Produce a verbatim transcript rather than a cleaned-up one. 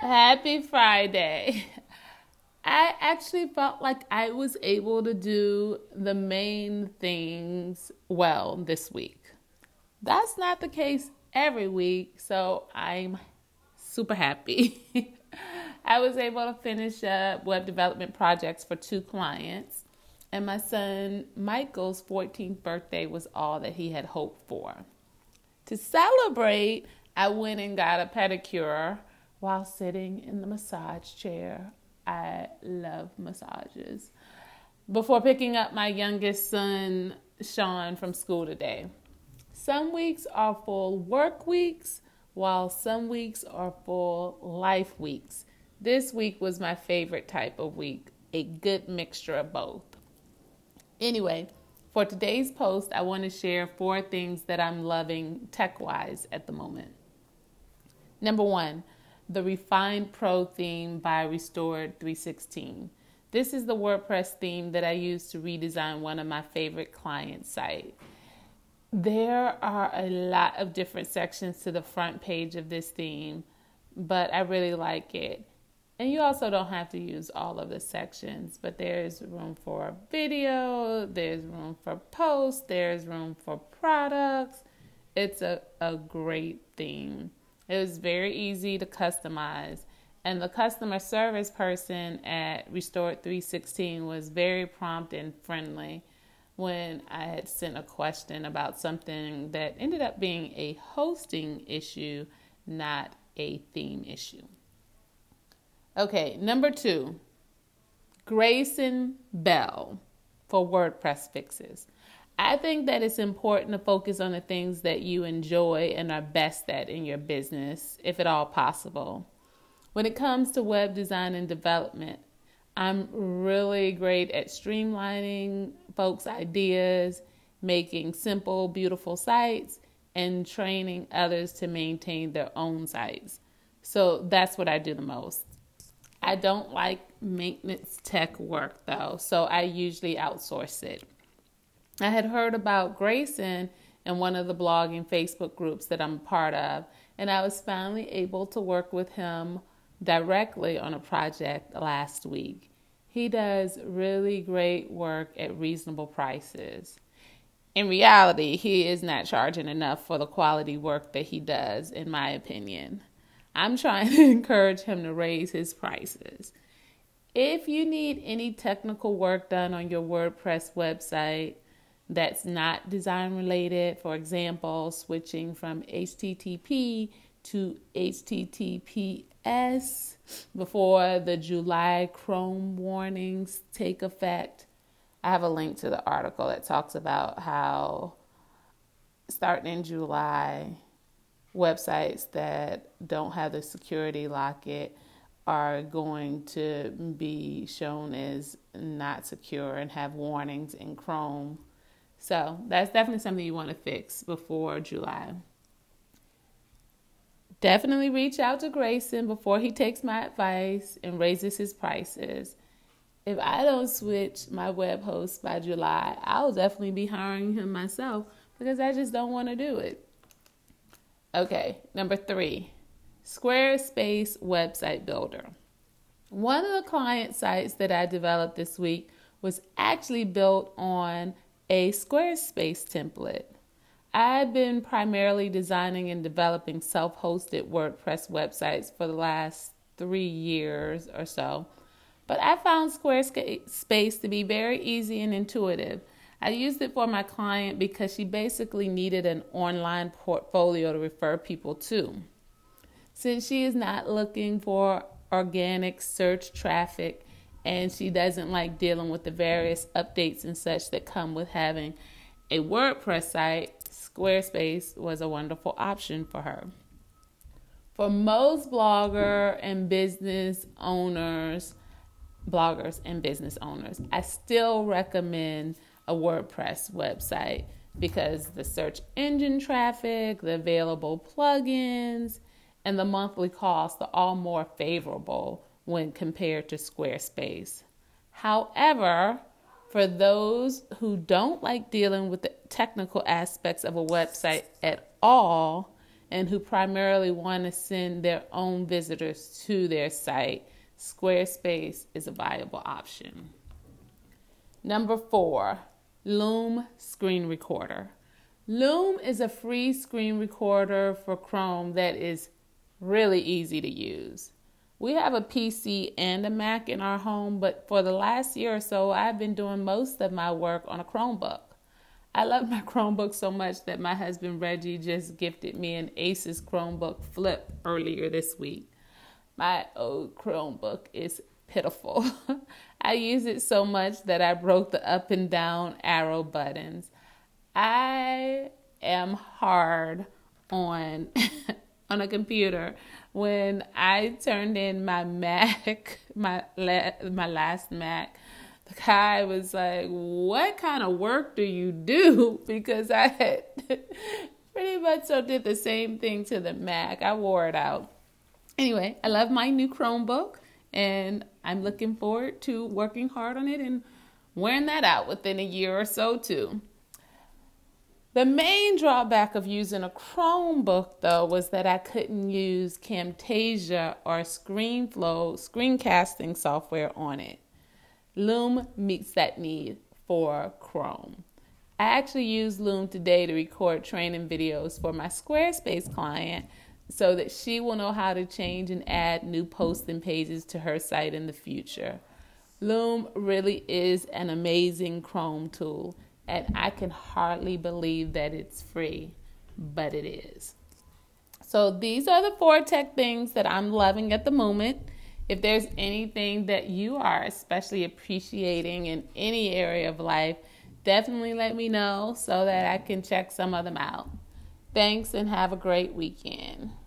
Happy Friday. I actually felt like I was able to do the main things well this week. That's not the case every week, so I'm super happy. I was able to finish up web development projects for two clients, and my son Michael's fourteenth birthday was all that he had hoped for. To celebrate, I went and got a pedicure while sitting in the massage chair. I love massages. Before picking up my youngest son, Sean, from school today. Some weeks are full work weeks, while some weeks are full life weeks. This week was my favorite type of week, a good mixture of both. Anyway, for today's post, I want to share four things that I'm loving tech-wise at the moment. Number one, the Refined Pro theme by Restored three sixteen. This is the WordPress theme that I use to redesign one of my favorite client sites. There are a lot of different sections to the front page of this theme, but I really like it. And you also don't have to use all of the sections, but there's room for video, there's room for posts, there's room for products. It's a, a great theme. It was very easy to customize. And the customer service person at Restored three sixteen was very prompt and friendly when I had sent a question about something that ended up being a hosting issue, not a theme issue. Okay, number two, Grayson Bell for WordPress fixes. I think that it's important to focus on the things that you enjoy and are best at in your business, if at all possible. When it comes to web design and development, I'm really great at streamlining folks' ideas, making simple, beautiful sites, and training others to maintain their own sites. So that's what I do the most. I don't like maintenance tech work though, so I usually outsource it. I had heard about Grayson in one of the blogging Facebook groups that I'm a part of, and I was finally able to work with him directly on a project last week. He does really great work at reasonable prices. In reality, he is not charging enough for the quality work that he does, in my opinion. I'm trying to encourage him to raise his prices. If you need any technical work done on your WordPress website that's not design related, for example, switching from H T T P to H T T P S before the July Chrome warnings take effect, I have a link to the article that talks about how starting in July, websites that don't have the security locket are going to be shown as not secure and have warnings in Chrome. So that's definitely something you want to fix before July. Definitely reach out to Grayson before he takes my advice and raises his prices. If I don't switch my web host by July, I'll definitely be hiring him myself because I just don't want to do it. Okay, number three, Squarespace Website Builder. One of the client sites that I developed this week was actually built on a Squarespace template. I've been primarily designing and developing self-hosted WordPress websites for the last three years or so, but I found Squarespace to be very easy and intuitive. I used it for my client because she basically needed an online portfolio to refer people to. Since she is not looking for organic search traffic and she doesn't like dealing with the various updates and such that come with having a WordPress site, Squarespace was a wonderful option for her. For most blogger and business owners, bloggers and business owners, I still recommend a WordPress website because the search engine traffic, the available plugins, and the monthly costs are all more favorable when compared to Squarespace. However, for those who don't like dealing with the technical aspects of a website at all and who primarily want to send their own visitors to their site, Squarespace is a viable option. Number four, Loom Screen Recorder. Loom is a free screen recorder for Chrome that is really easy to use. We have a P C and a Mac in our home, but for the last year or so, I've been doing most of my work on a Chromebook. I love my Chromebook so much that my husband Reggie just gifted me an Asus Chromebook Flip earlier this week. My old Chromebook is pitiful. I use it so much that I broke the up and down arrow buttons. I am hard on on a computer. When I turned in my Mac, my la- my last Mac, the guy was like, "What kind of work do you do?" Because I had pretty much so did the same thing to the Mac. I wore it out. Anyway, I love my new Chromebook, and I'm looking forward to working hard on it and wearing that out within a year or so too. The main drawback of using a Chromebook, though, was that I couldn't use Camtasia or ScreenFlow screencasting software on it. Loom meets that need for Chrome. I actually used Loom today to record training videos for my Squarespace client so that she will know how to change and add new posts and pages to her site in the future. Loom really is an amazing Chrome tool, and I can hardly believe that it's free, but it is. So these are the four tech things that I'm loving at the moment. If there's anything that you are especially appreciating in any area of life, definitely let me know so that I can check some of them out. Thanks and have a great weekend.